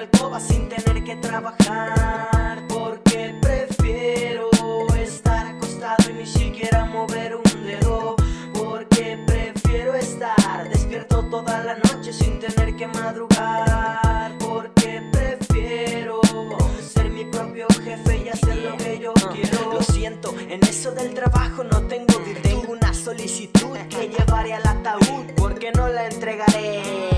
alcoba sin tener que trabajar, porque prefiero estar acostado y ni siquiera mover un dedo, porque prefiero estar despierto toda la noche sin tener que madrugar, porque prefiero ser mi propio jefe y hacer lo que yo quiero. Lo siento, en eso del trabajo no tengo virtud, tengo una solicitud que